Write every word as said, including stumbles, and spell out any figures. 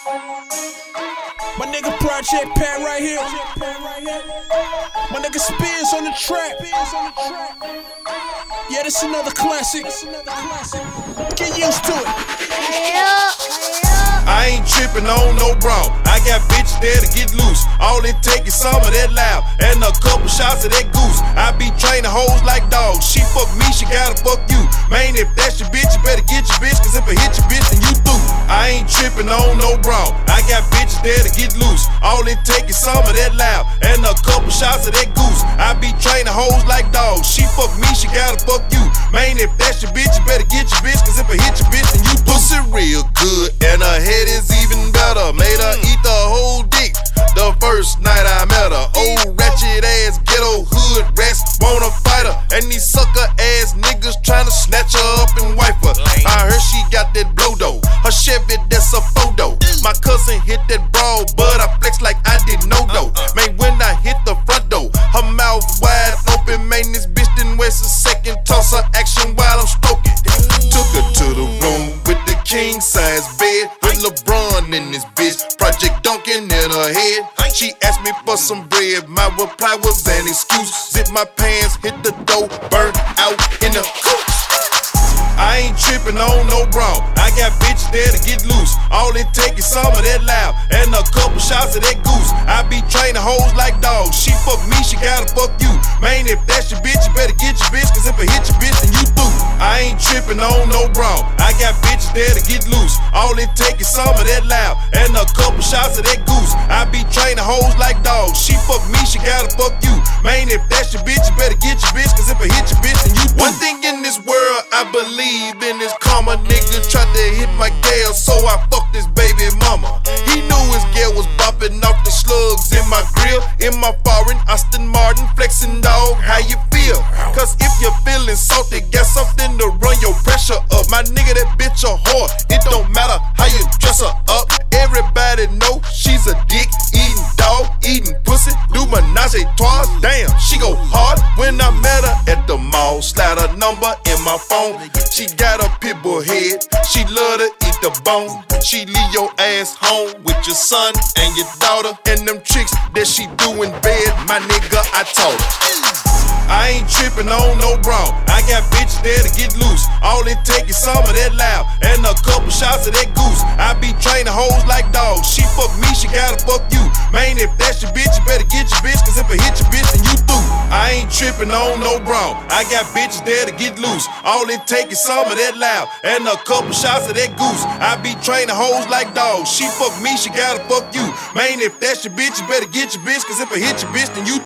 My nigga Project Pat right here. My nigga Spears on the track. Yeah, this another classic. Get used to it. I ain't trippin' on no brown. I got bitches there to get loose. All it take is some of that loud and a couple shots of that goose. I be trainin' hoes like dogs. She fuck me, she gotta fuck you. Man, if that's your bitch, you better get your bitch, cause if I hit your bitch, then you through. I ain't trippin' on no brown. I got bitches there to get loose. All it take is some of that loud and a couple shots of that goose. I be trainin' hoes like dogs. She fuck me, she gotta fuck you. Man, if that's your bitch, you better get your bitch, cause if I hit your bitch, then you through. Pussy real good and her head is even better. Made her eat the whole dick the first night I met her. Old ratchet ass ghetto hood rats wanna fight her, and these sucker ass niggas tryna snatch her up and wipe her. I heard she got that blow though, her Chevy that's a photo. My cousin hit that broad, but I flex like I didn't know though. Man, when I hit the front door, her mouth wide open. Man, this bitch didn't waste a second. Toss her action while I'm stroking. Took her to the room with the king size bed with LeBron in this bitch. Project Duncan in her head. She asked me for some bread. My reply was an excuse. Zip my pants, hit the dough, burnt out in the coop. I ain't trippin' on no brown. I got bitches there to get loose. All it take is some of that loud and a couple shots of that goose. I be trainin' hoes like dogs. She fuck me, she gotta fuck you. Man, if that's your bitch, you better get your bitch, cause if I hit your bitch, then you through. I ain't trippin' on no brown. I got bitches there to get loose. All it take is some of that loud and a couple shots of that goose. I be trainin' hoes like dogs. She fuck me, she gotta fuck you. Man, if that's your bitch, you better get your bitch, cause if I hit your bitch, then you through. One thing in this world I believe in is karma. Nigga tried to hit my gal, so I fucked his baby mama. He knew his gal was bopping off the slugs in my grill. In my foreign Aston Martin, flexing dog, how you feel? Cause if you're feeling salty, got something to run your pressure up. My nigga, that bitch a whore. It don't matter how you dress her up. Everybody know she's a dick eating dog, eating pussy, do menage a trois. Damn, she go hard. When I met her at the mall, slide her number in my phone. She got a pit bull head, she love to eat the bone. She leave your ass home with your son and your daughter, and them tricks that she do in bed, my nigga, I told her. I ain't trippin' on no brown. I got bitches there to get loose. All it take is some of that loud and a couple shots of that goose. I be trainin' hoes like dogs. She fuck me, she gotta fuck you. Man, if that's your bitch, you better get your bitch, cause if I hit your bitch, then you through. I ain't trippin' on no brown. I got bitches there to get loose. All it take is some of that loud and a couple shots of that goose. I be trainin' hoes like dogs. She fuck me, she gotta fuck you. Man, if that's your bitch, you better get your bitch, cause if I hit your bitch, then you